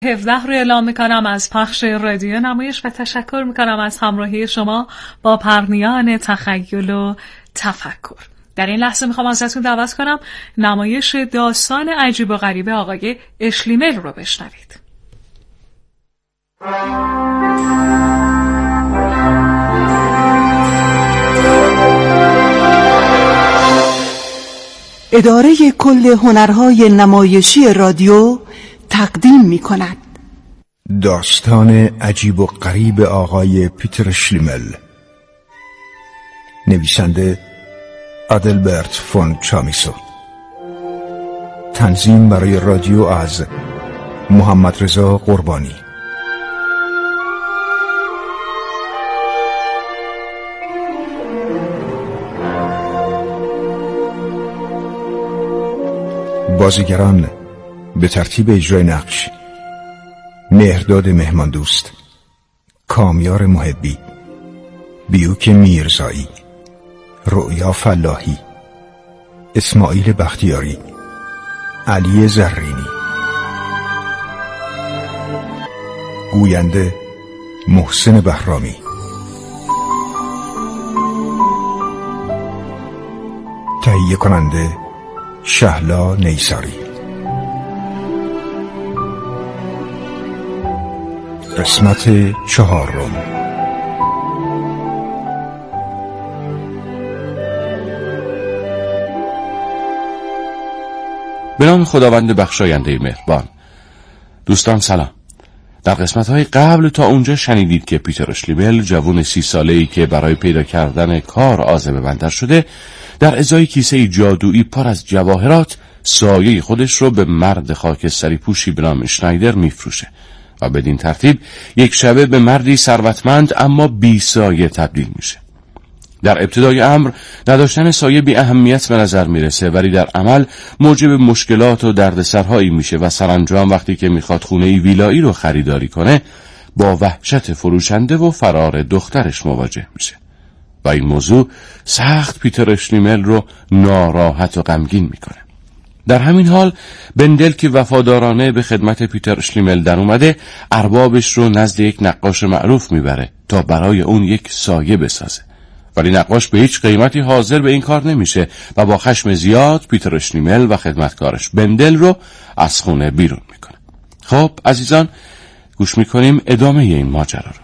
17 رو اعلام میکنم از پخش رادیو نمایش و تشکر میکنم از همراهی شما با پرنیان تخیل و تفکر. در این لحظه میخوام ازتون دعوت کنم نمایش داستان عجیب و غریب آقای اشلیمل رو بشنوید. اداره کل هنرهای نمایشی رادیو تقدیم می کند داستان عجیب و غریب آقای پیتر اشلیمل. نویسنده آدلبرت فون چامیسو. تنظیم برای رادیو از محمد رضا قربانی. بازیگران به ترتیب اجرای نقش: مهرداد مهماندوست، کامیار محبی، بیوک میرزایی، رؤیا فلاحی، اسماعیل بختیاری، علی زرینی. گوینده محسن بهرامی. تهیه کننده شهلا نیساری. قسمت 4. به نام خداوند بخشاینده مهربان. دوستان سلام. در قسمت‌های قبل تا اونجا شنیدید که پیتر اشلیمل، جوان 30 ساله‌ای که برای پیدا کردن کار عازم بندر شده، در ازای کیسه جادویی پر از جواهرات سایه خودش رو به مرد خاکستری پوشی به نام اشنایدر میفروشه و بدین ترتیب یک شبه به مردی ثروتمند اما بی سایه تبدیل میشه. در ابتدای امر نداشتن سایه بی اهمیت به نظر میرسه، ولی در عمل موجب مشکلات و دردسرهایی میشه و سرانجام وقتی که میخواد خونه ویلایی رو خریداری کنه با وحشت فروشنده و فرار دخترش مواجه میشه و این موضوع سخت پیتر اشلیمل رو ناراحت و غمگین میکنه. در همین حال بندل که وفادارانه به خدمت پیتر اشلیمل در اومده، اربابش رو نزد یک نقاش معروف میبره تا برای اون یک سایه بسازه، ولی نقاش به هیچ قیمتی حاضر به این کار نمیشه و با خشم زیاد پیتر اشلیمل و خدمتکارش بندل رو از خونه بیرون میکنه. خب عزیزان، گوش میکنیم ادامه این ماجرا رو.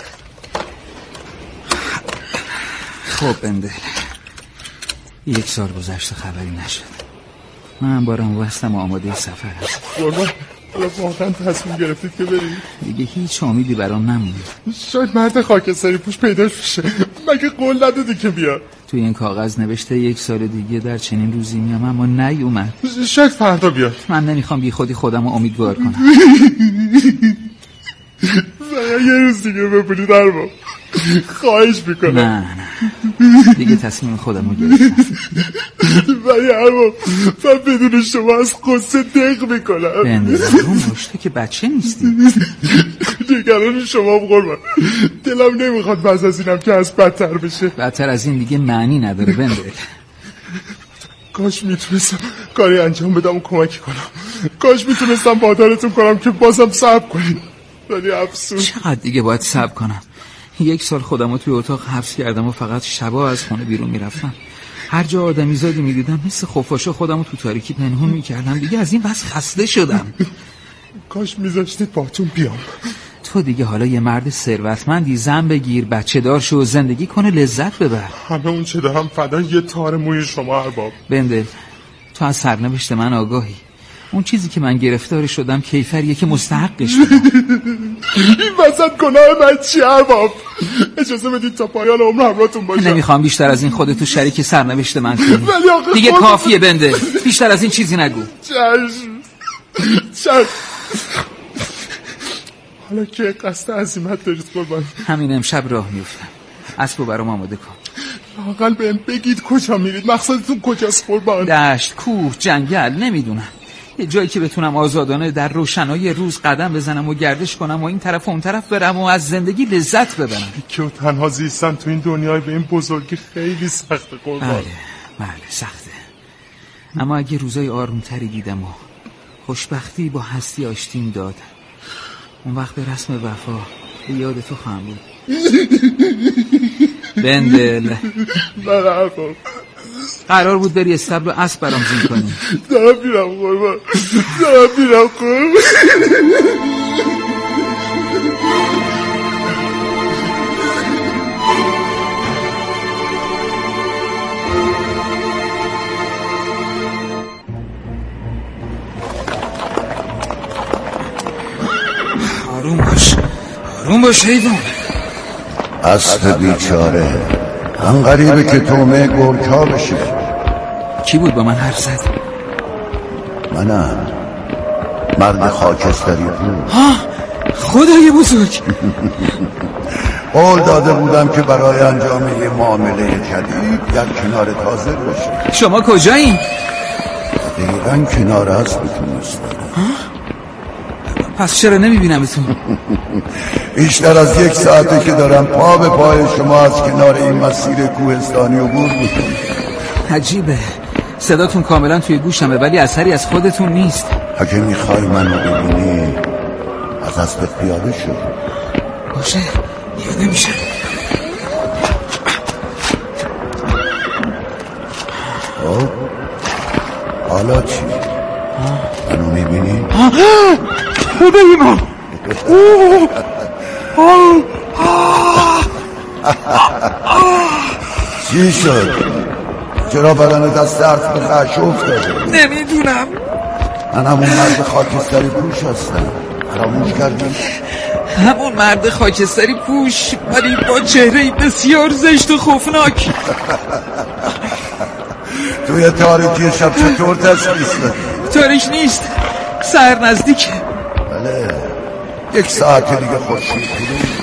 خب بندل، 1 سال گذشته خبری نشد. من بارم وستم و آماده سفر هست. قربان، حالا واقعا تصمیم گرفتید که برید؟ دیگه هیچ امیدی برام نمونده. شاید مرد خاکستری پوش پیداش بشه. مگه قول ندادی که بیاد؟ توی این کاغذ نوشته 1 سال دیگه در چنین روزی میام، اما نیومد. شاید فردا بیاد. من نمیخوام بی خودی خودم رو امیدوار کنم. یه روز دیگه ببینید ارباب، خواهش میکنم. نه دیگه تصمیم خودم رو گرفتم. ولی ارباب، من بدون شما از قصه دق میکنم. بندل اون مشته که بچه نیستی. نگران شما قربان، دلم نمیخواد بعد از اینم که از بدتر بشه. بدتر از این دیگه معنی نداره بندل. کاش میتونستم کاری انجام بدم و کمکی کنم. کاش میتونستم وادارتون کنم که بازم صبر کنید، ولی افسوس. چقدر دیگه باید صبر کنم؟ 1 سال خودم رو توی اتاق حبس کردم و فقط شبا از خونه بیرون میرفتم. هر جا آدمی زادی میدیدم مثل خفاشا خودم رو تو تاریکی پنهون میکردم. دیگه از این بس خسته شدم. کاش میذاشتید باتون بیام. تو دیگه حالا یه مرد ثروتمندی، زن بگیر، بچه دار شو، زندگی کنه، لذت ببر. همه اون چه دارم فدا یه تار موی شما ارباب. بندل، تو از سرنوشت من آگاهی. اون چیزی که من گرفتار شدم کیفریه که مستحقش بدم. این وسط گناه من چی ارباب؟ اجازه بدید تا پایان عمر همراهتون باشم. نمیخوام بیشتر از این خودتو شریک سرنوشت من کنی. دیگه کافیه بندل، بیشتر از این چیزی نگو. چشم. حالا که قصد عزیمت دارید قربان؟ همین امشب راه میفتم. اسبو برام آماده کن. لااقل بهم بگید کجا میرید؟ مقصدتون کجاست قربان؟ دشت، کوه، جنگل، نمیدونم. یه جایی که بتونم آزادانه در روشنایی روز قدم بزنم و گردش کنم و این طرف و اون طرف برم و از زندگی لذت ببرم. که تنها زیستن تو این دنیای به این بزرگی خیلی سخته قربان. بله سخته. اما اگه روزای آرومتری دیدم و خوشبختی با هستی آشتیم داد، اون وقت به رسم وفا به یاد تو خواهم بود. بندل قرار بود بری استبل و اسب برام زین کنی. دارم میرم قربان، دارم میرم قربان. آروم باش حیوان. اسب بیچاره هم غریبه که تومه گرکا بشه. کی بود با من حرف زد؟ منم، مرد خاکستری بود. خدای بزرگ. قول داده بودم که برای انجام یه معامله جدید در کنار تازه باشه. شما کجایین؟ دقیقا کنار اسبتون نیستم. پس چرا نمیبینمتون؟ بیشتر از 1 ساعته که دارم پا به پای شما از کنار این مسیر کوهستانی عبور میکنم. عجیبه، صداتون کاملا توی گوشمه ولی اثری از خودتون نیست. اگه میخوای منو ببینی از اسبت پیاده شو. باشه، پیاده میشم. خب حالا چی؟ منو میبینی؟ خدای من. چی شد؟ چرا بدنت از ترس به خش افتاده؟ نمیدونم. من همون مرد خاکستری پوش هستم. فراموش کردی؟ همون مرد خاکستری پوش ولی با چهره‌ای بسیار زشت و خوفناک. توی تاریکی شب چطور تشخیص دادی؟ تاریک نیست، سحر نزدیکه. بله، 1 ساعت دیگه خورشید طلوع.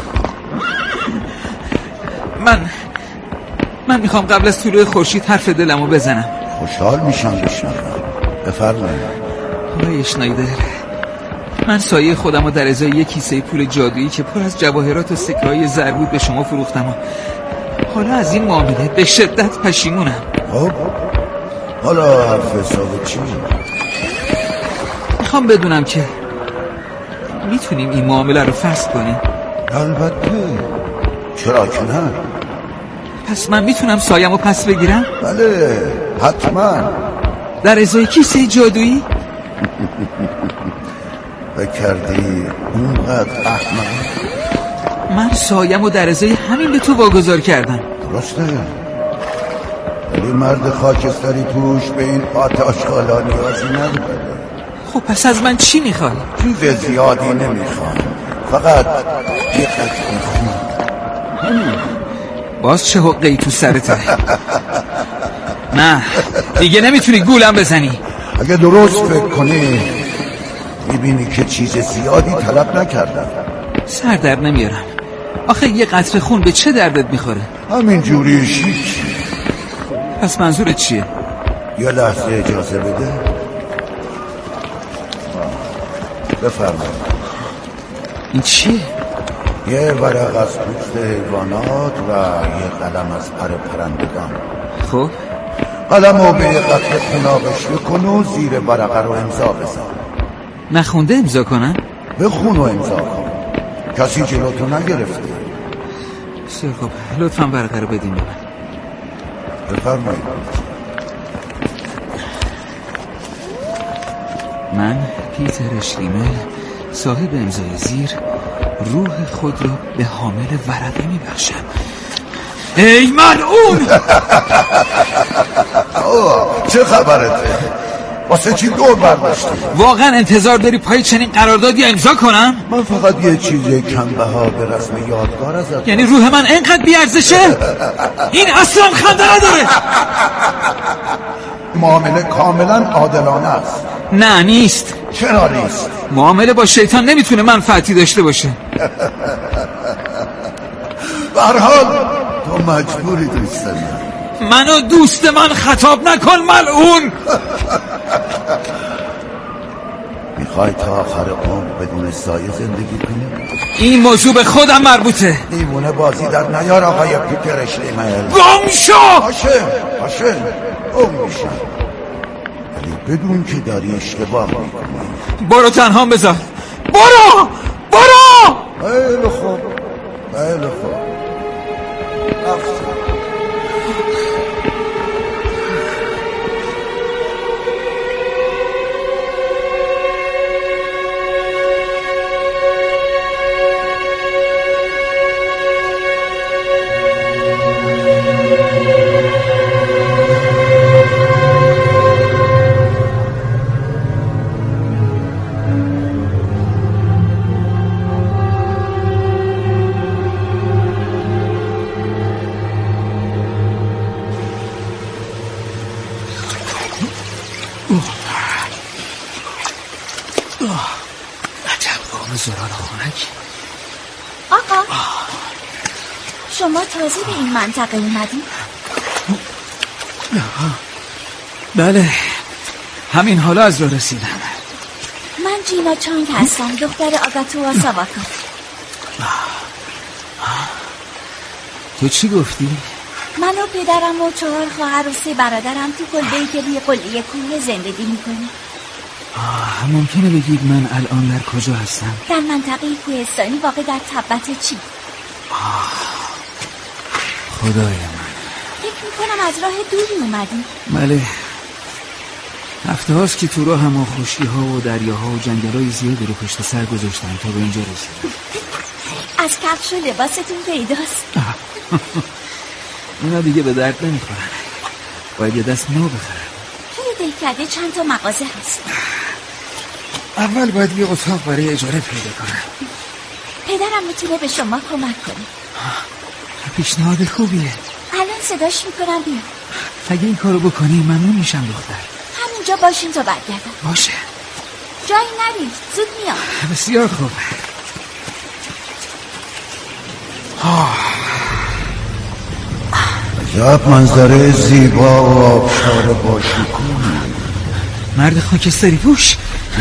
من میخوام قبل از طلوع خورشید حرف دلمو بزنم. خوشحال میشم بشنوم. بفرمایید. آقای اشنایدر، من سایه خودمو در ازای 1 کیسه پول جادویی که پر از جواهرات و سکه‌های زر بود به شما فروختم و حالا از این معامله به شدت پشیمونم. خب حالا حرف حساب چی؟ میخوام بدونم که میتونیم این معامله رو فسخ کنیم. البته، چرا که نه؟ پس من میتونم سایه‌مو پس بگیرم؟ بله حتما. در ازای کیسه جادویی؟ بکردی اونقدر احمق؟ من سایه‌مو در ازای همین به تو واگذار کردم. درسته، ولی مرد خاکستری پوش به این آتش‌خالا نیازی نداره. خب پس از من چی میخوای؟ چیز زیادی نمیخوام، فقط یه قطعه خون. باز چه حقه‌ای تو سرته؟ نه دیگه نمیتونی گولم بزنی. اگه درست فکر کنی میبینی که چیز زیادی طلب نکردم. سر در نمیارم. آخه یه قطره خون به چه دردت میخوره؟ همین جوری شیک. پس منظورت چیه؟ یه لحظه اجازه بده. بفرمایید. این چیه؟ یه ورق از پوست حیوانات و یه قلم از پر پرندگان. خب قلمو به یه قطره خون آغشته کن و زیر ورقه رو امضا بزن. نخونده امضا کنم؟ بخون و امضا کن. کسی جلوتو نگرفته. بسیار خب، لطفاً ورقه رو بدین به من. بفرمایید. من پیتر اشلیمل، صاحب امضای زیر، روح خود را به حامل ورقه میبخشم. ای ملعون! چه خبرته؟ واسه چی دور برداشتی؟ واقعا انتظار داری پای چنین قراردادی امضا کنم؟ من فقط یه چیز کمبها به رسم یادگار ازت. یعنی روح من اینقدر بیارزشه؟ این اصلا خنده نداره. معامله کاملا عادلانه است. نه نیست. چرا نیست؟ معامله با شیطان نمیتونه منفعتی داشته باشه. به هر حال تو مجبوری دوست داری. منو دوست من خطاب نکن ملعون. میخوای تا آخر عمر بدون سایه زندگی کنی؟ این موضوع به خودم مربوطه. دیوونه بازی در نیار آقای پیتر اشلیمل. گم شو! باشه اون میشم، ولی بدون که داری اشتباه میکنی. برو تنها بذار. برو! خیلی خوب خیلی خوب. آقا شما تازه به این منطقه اومدید؟ بله همین حالا از راه رسیدم. من جینا چانگ هستم، دختر آگاتو ساواکا. تو چی گفتی؟ من و پدرم و 4 خواهر و 3 برادرم تو کلبه‌ای که روی قله کوه زندگی میکنیم. ممکنه بگید من الان در کجا هستم؟ در منطقه کوهستانی واقع در تبت چی. خدای من، فکر میکنم از راه دوری اومدی. بله هفته هاست که تو راه هم خشکی ها و دریاها و جنگل های زیادی رو پشت سر گذاشتم تا به اینجا رسیدم. از کفش و لباستون پیداست. اینا دیگه به درد نمیخورن، باید یه دست نو بخرم. توی دهکده چند تا مغازه هست. اول باید یه اتاق برای اجاره پیدا کنم. پدرم میتونه به شما کمک کنه. پیشنهاد خوبیه. الان صداش میکنم بیا. اگه این کارو بکنی ممنون میشم دختر. همینجا باشین تا برگردم. باشه جایی نرید، زود میام. بسیار خوب. عجب منظره زیبا و آبشار باشکوه. مرد خاکستری پوش.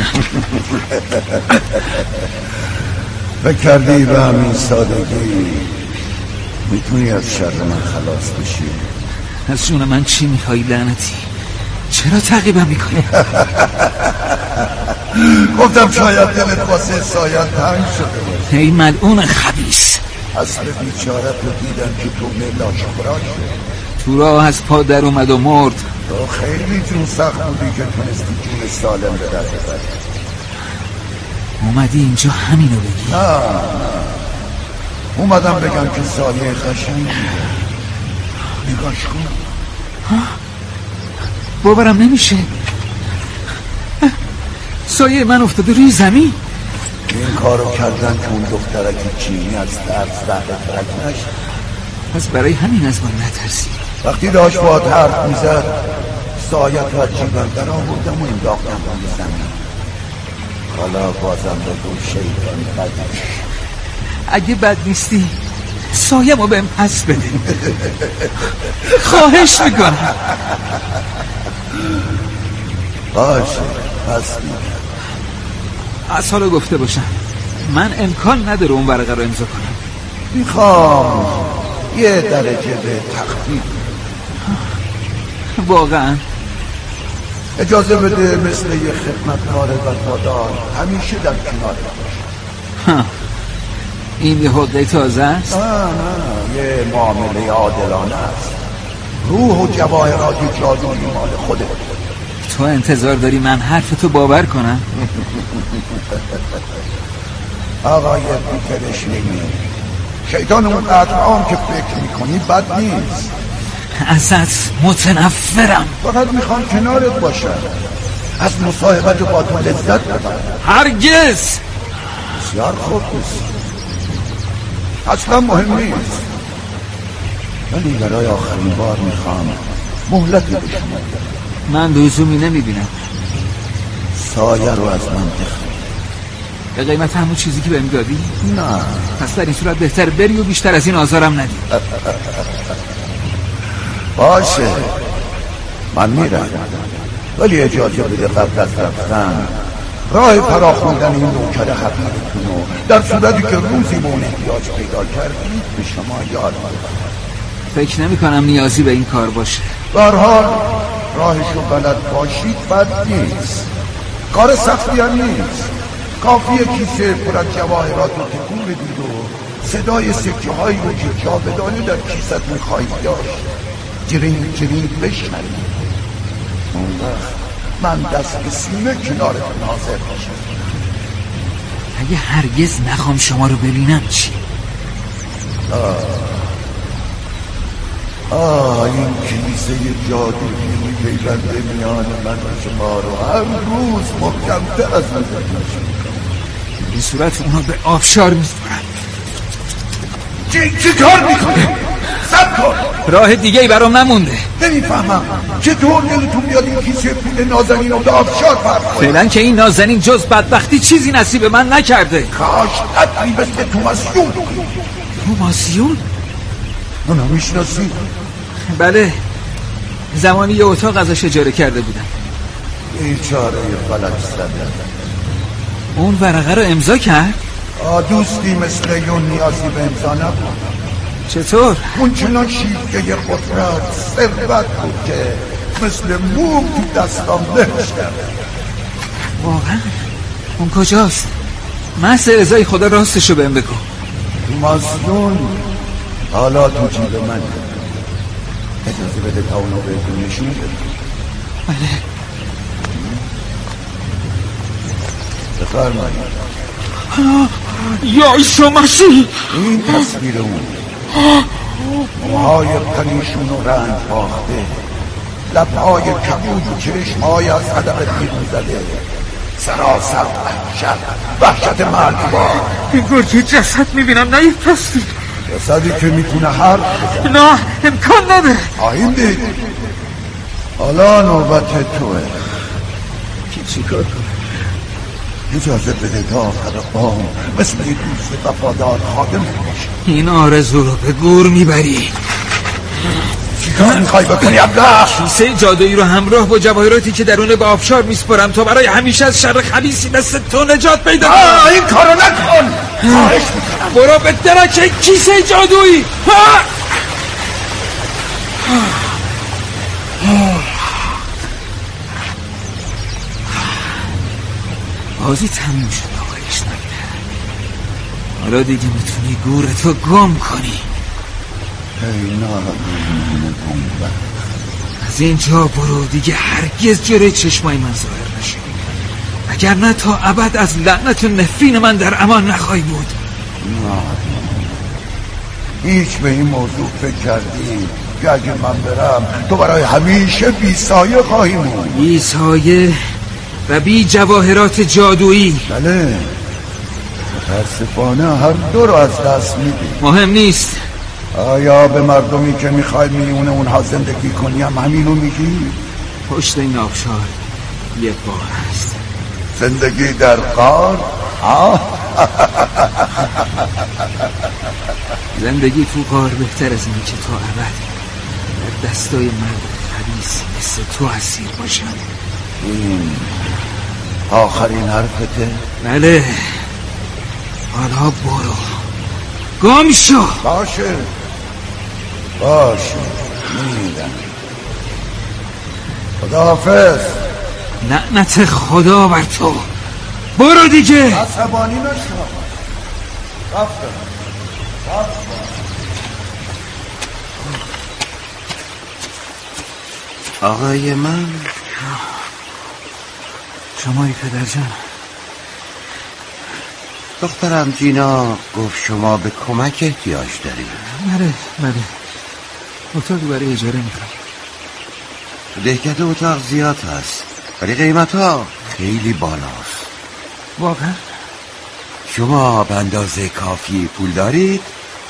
فکر کردی به همین سادگی میتونی از شر من خلاص بشی؟ از جون من چی میخوایی لعنتی؟ چرا تعقیبم میکنی؟ گفتم شاید دلت واسه سایت تنگ شده باشه. ای ملعون خبیث، اصل بیچارت رو دیدم که تو ملاش خورا شد. تو راه از پا در اومد و مرد. تو خیلی جون سخت بودی که تونستی جون سالم به دست ببری. اومدی اینجا همینو بگی؟ نه اومدم بگم که سایه قشنگیه. نگاش کن. باورم نمیشه. سایه من افتاده روی زمین. این کارو کردن که اون دخترک چینی از درد ترک نشد. پس برای همین از من نترسی. وقتی داشت باهات حرف میزد سایت رو از جیبم در آوردم و انداختم روی زمین. حالا بازم بگو شیطان بدش. اگه بد نیستی سایه‌مو بهم پس بده. خواهش میکنم. باشه پس میکنم. از حالا گفته باشم من امکان نداره اون ورقه رو امضا کنم. میخوام یه درجه به تخفیف. واقعا اجازه بده مثل یه خدمتکار وفادار همیشه در کنار باشم. این یه حقه تازه است؟ نه یه معامله عادلانه است. روح و جواهرات جادویی مال خودت. تو انتظار داری من حرفتو باور کنم؟ آقای پیترش نمی شیطان اون قدر عام که فکر میکنی بد نیست. ازت متنفرم. فقط میخوام کنارت باشم، از مصاحبت با تو لذت ببرم. هرگز. بسیار خوب نیست، اصلا مهم نیست، ولی برای آخرین بار میخوام مهلتی به شما بدم. من لزومی نمیبینم. سایه رو از من بخواه. به قیمت همون چیزی که بهم دادی؟ نه. پس در این صورت بهتر بری و بیشتر از این آزارم ندی. باشه من میرم، ولی اجازه بده قبل از رفتن راه فراخوندن این نوکر حقیقتون رو در صورتی که روزی به اون احتیاج پیدا کردید به شما یاد میدم. فکر نمی کنم نیازی به این کار باشه. به هر حال راهشو بلد باشید بد نیست، کار سختی هم نیست. کافیه کیسه پر از جواهرات رو تکون بدید و صدای سکه هایی رو که جاودانه در کیست میخواهید داشت جرینگ جرینگ بشنوید. اون وقت من دست به سینه کنارتون حاضر باشم. اگه هرگز نخوام شما رو ببینم چی؟ این کلیسه جادویی میپیونده میان من و شما رو هر روز محکمتر از نظر میشه. این صورت اونا به آبشار میسپرن. چی کار میکنی؟ سب کن. راه دیگه ای برام نمونده. نمیفهمم چطور دلتون بیاد این کیسه پول نازنین رو به آبشار پرد کنی؟ فعلا که این نازنین جز بدبختی چیزی نصیب من نکرده. کاش قدری مثل توماسیون. توماسیون؟ اونو میشناسی؟ بله، زمانی یه اتاق ازش اجاره کرده بودم. بیچاره فلک زده. اون ورقه رو امضا کرد؟ دوستی مثل یون نیازی به امضا نبود. چطور؟ اون چنان شیفته قدرت ثروت بود که مثل موم تو دستام لهش کرده. واقعا؟ اون کجاست؟ محض رضای خدا راستشو بهم بگو. توماسیون حالا تو جیب من. اجازه بده تا اونو بهتون نشون بدم. بله. بفرمایید. یا عیسی مسیح! این تصویر اون موهای پریشون و رنج باخته، لبهای کبود و چشمهای از هدف بیرون زده، سراسر وحشت مرگبار. انگار که جسد میبینم نه یک تصویر. جسدی که میتونه حرف بزنه. نه امکان نداره. خواهیم دید. حالا نوبت توه. چی کار کنه؟ اجازه بده تا آخر عمر مثل یک دوست وفادار خادم بشه. این آرزو رو به گور میبری. چی کار میخوای بکنی ابله؟ کیسه جادویی رو همراه با جواهراتی که درونه به آبشار میسپرم تا برای همیشه از شر خبیثی مثل تو نجات پیدا کنم. این کارو نکن. خواهش میکنم. برو به درک کیسه جادویی. بازی تموم شد آقای اشناگر. حالا دیگه میتونی گورتو گم کنی. از اینجا برو دیگه هرگز جلوی چشمای من ظاهر نشو، اگر نه تا ابد از لعنت و نفرین من در امان نخواهی بود. هیچ به این موضوع فکر کردی که اگر من برم تو برای همیشه بی سایه خواهی موند؟ بی سایه و بی جواهرات جادویی. بله، متاسفانه هر دو رو از دست میدی. مهم نیست. آیا به مردمی که میخوای میون اونها زندگی کنی هم همینو میگی؟ پشت این آبشار یک بار هست. زندگی در غار؟ زندگی تو غار بهتر از اینه که تا ابد در دستای مرد خبیثی مثل تو اسیر باشم. این آخرین حرفته؟ بله. حالا برو گم شو. باشه میدم. خداحافظ. لعنت خدا بر تو. برو دیگه. عصبانی نشو. رفتم. آقای من. شمایی پدر جان. دخترم جینا گفت شما به کمک احتیاج دارید. بله اتاقی برای اجاره میخوام. دهکده اتاق زیاد هست ولی قیمت ها خیلی بالاست. واقعا؟ شما به اندازه کافی پول دارید؟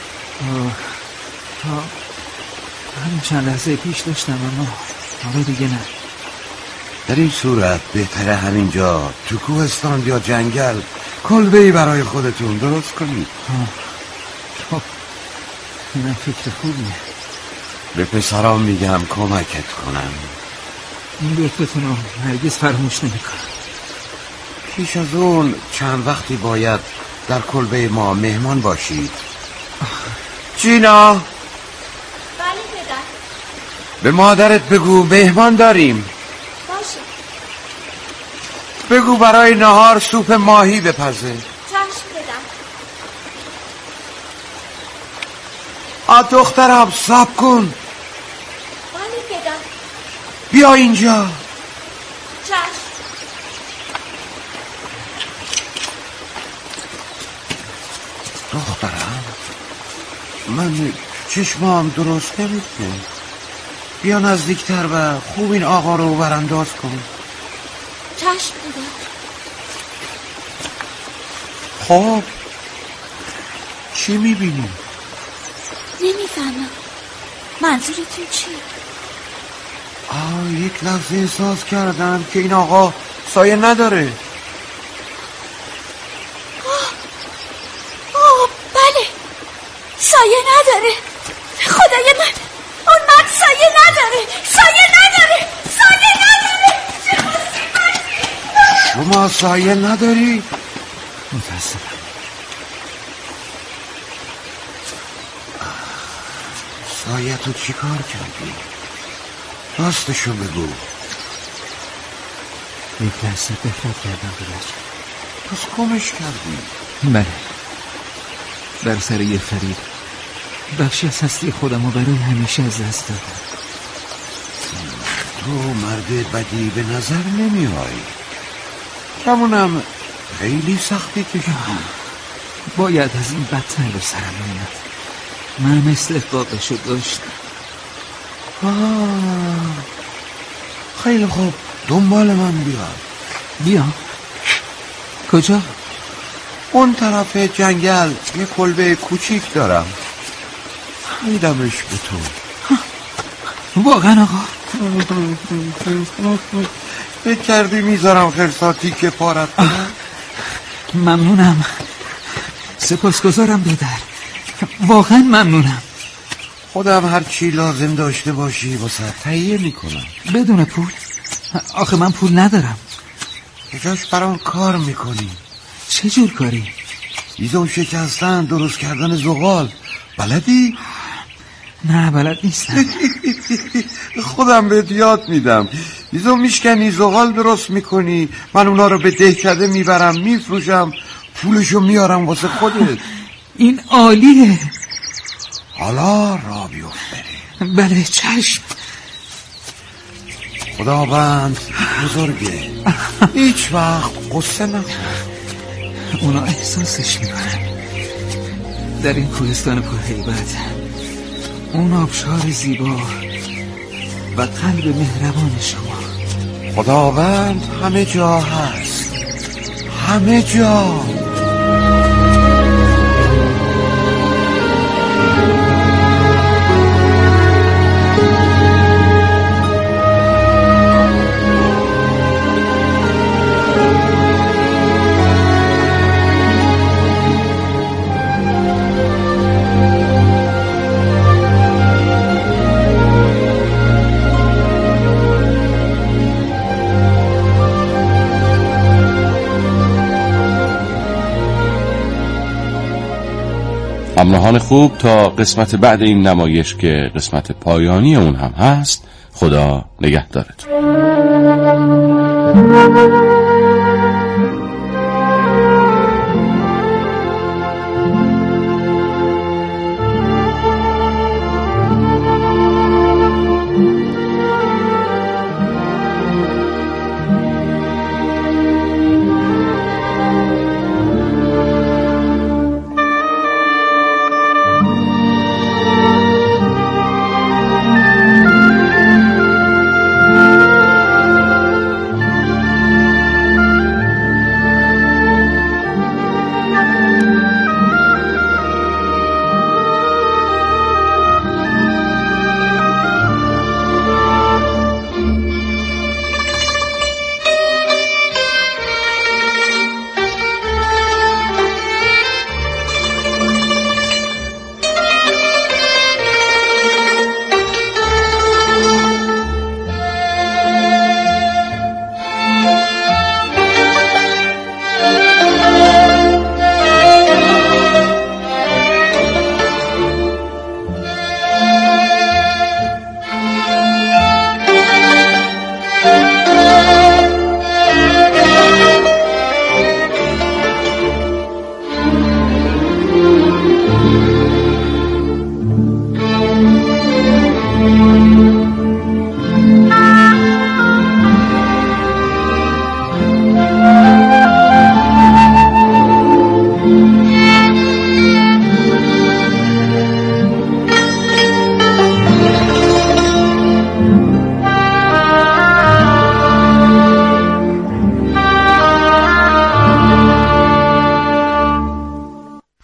همین چند لحظه پیش داشتم اما حالا دیگه نه. در این صورت بهتره همینجا تو کوهستان یا جنگل کلبه‌ای برای خودتون درست کنید. خب اینم فکر خوبیه. به پسرام میگم کمکت کنم. این لطفتون رو هرگز فراموش نمیکنم. پیش از اون چند وقتی باید در کلبه ما مهمان باشید. جینا. بله پدر. به مادرت بگو مهمان داریم. باشه. بگو برای نهار سوپ ماهی بپزه. چشم بدم. دخترم صبر کن. ولی پدر. بیا اینجا. چشم. دخترم من چشمام درست نمیده. بیا نزدیکتر و خوب این آقا رو برانداز کن. چشم پدر. خب چی میبینی؟ نمیفهمم. منظورتون چیه؟ یک لحظه احساس کردم که این آقا سایه نداره. بله سایه نداره. خدای من اون مرد سایه نداره. سایه نداره. سایه نداره. شما سایه نداری؟ متاسفم. سایه تو چی کار کردی؟ راستشو بگو. یک لحظه بفرد کردم پدر. پس گمش کردی؟ بله، در سر یه فریب بخشی از هستی خودم رو برای همیشه از دست دادم. تو مرد بدی به نظر نمی آیی. کمونم خیلی سختی کشیدی. باید از این بدتر به سرم میاد. من استحقاقشو داشتم. خیلی خوب، دنبال من بیا. بیا؟ کجا؟ اون طرف جنگل یه کلبه کوچیک دارم. میدمش به تو. واقعا آقا؟ فکر کردی میذارم خرساتی که پارت کنم؟ ممنونم. سپاسگزارم پدر. واقعا ممنونم. خودم هر چی لازم داشته باشی واسه تهیه میکنم. بدون پول؟ آخه من پول ندارم. بجاش برام کار میکنی. چه جور کاری؟ ایزو شکستن، درست کردن زغال. بلدی؟ نه بلد نیستم. خودم بهت یاد میدم. ایزو میشکنی، زغال درست میکنی، من اونا رو به دهکده میبرم میفروشم، پولشو میارم واسه خودت. این عالیه. حالا را بیفت. بله چشم. خداوند بزرگه. هیچ وقت قصه نخور. اونا احساسش میکنن. در این کوهستان پرهیبت، اون آبشار زیبا و قلب مهربان شما. خداوند همه جا هست، همه جا. همراهان خوب، تا قسمت بعد این نمایش که قسمت پایانی اون هم هست، خدا نگهدارتون.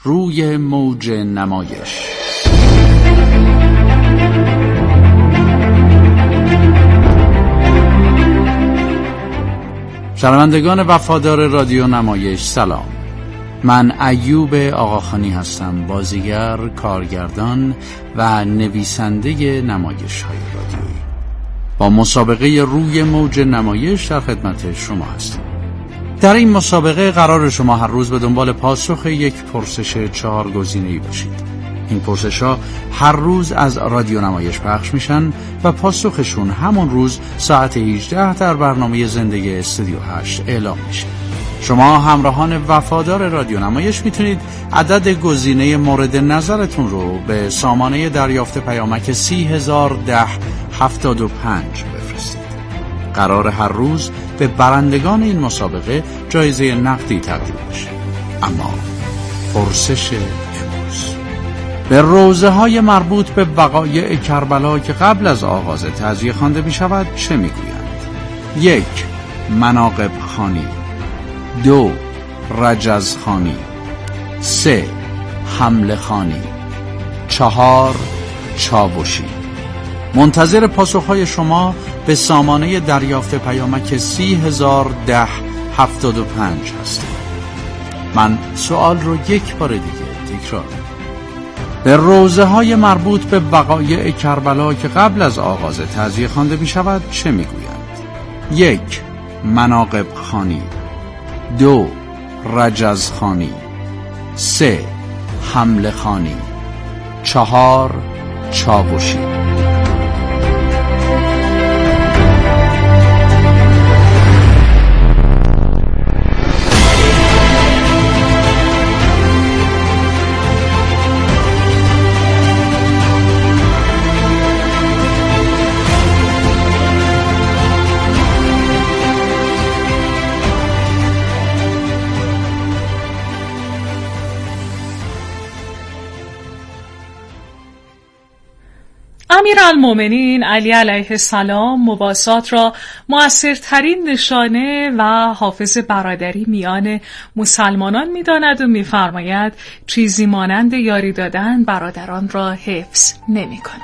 روی موج نمایش. شنوندگان وفادار رادیو نمایش سلام. من ایوب آقاخانی هستم، بازیگر، کارگردان و نویسنده نمایش‌های رادیویی. با مسابقه روی موج نمایش در خدمت شما هستم. در این مسابقه قرار شما هر روز به دنبال پاسخ یک پرسش 4 گزینه‌ای باشید. این پرسش‌ها هر روز از رادیو نمایش پخش میشن و پاسخشون همون روز ساعت 18 در برنامه زندگی استودیو 8 اعلام میشه. شما همراهان وفادار رادیو نمایش میتونید عدد گزینه مورد نظرتون رو به سامانه دریافت پیامک 301075 بفرستید. قرار هر روز به برندگان این مسابقه جایزه نقدی تقدیم بشه. اما پرسش امروز به روزه های مربوط به وقایع کربلا که قبل از آغاز تعزیه خوانده می شود چه می گویند؟ 1. مناقب خوانی. 2. رجز خوانی. 3. حمله خوانی. 4. چاوشی. منتظر پاسخهای شما به سامانه دریافت پیامک 301075 هستم. من سوال رو یک بار دیگه تکرار می‌کنم. به روزه های مربوط به وقایع کربلا که قبل از آغاز تعزیه خوانده می شود چه می گویند؟ 1. مناقب خوانی. 2. رجز خوانی. 3. حمله خوانی. 4. چاوشی. امیرالمومنین علی علیه السلام مواسات را مؤثرترین نشانه و حافظ برادری میان مسلمانان می‌داند و می‌فرماید چیزی مانند یاری دادن برادران را حفظ نمی‌کند.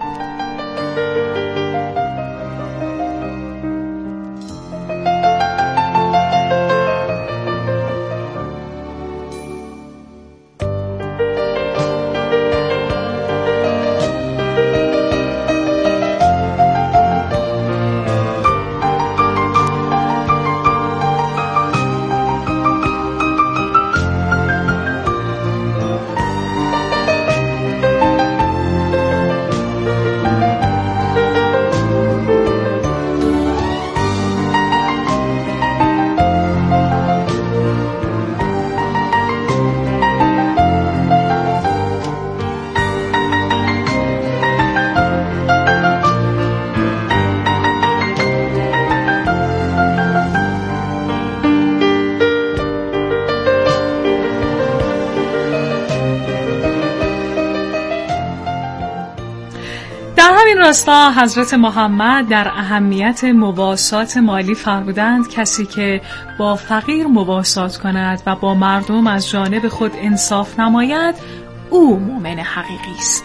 این راستا حضرت محمد در اهمیت مواسات مالی فرمودند کسی که با فقیر مواسات کند و با مردم از جانب خود انصاف نماید او مؤمن حقیقی است.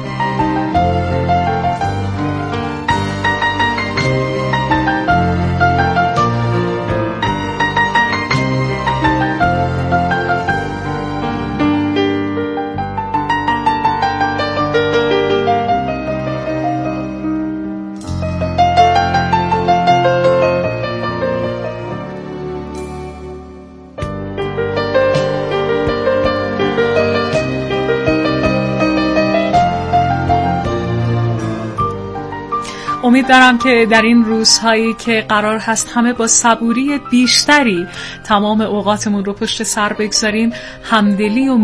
امید دارم که در این روزهایی که قرار هست همه با صبوری بیشتری تمام اوقاتمون رو پشت سر بگذاریم، همدلی و